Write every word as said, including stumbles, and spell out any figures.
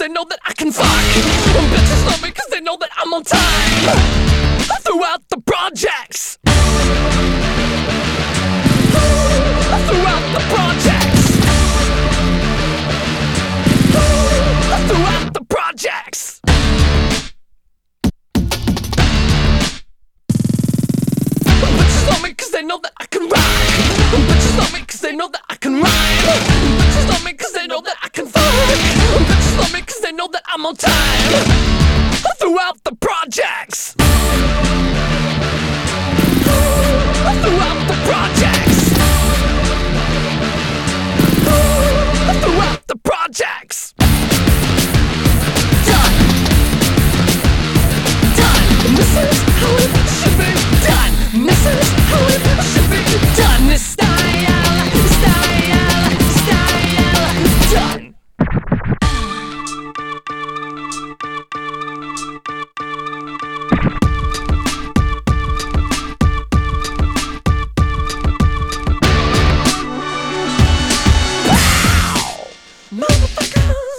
they know that I can fuck. And bitches love me cause they know that I'm on time throughout the projects. Throughout the projects. Throughout the projects. Bitches love me cause they know that I can rhyme. Bitches love me cause they know that I can rhyme. Bitches love me cause they know that I can fuck. Bitches love me cause they know that I'm on time throughout the projects. Throughout the projects. Throughout the projects. Done. Done. This is how it should be done. This is how it should be done. This style, style, style, done. Motherfuckers.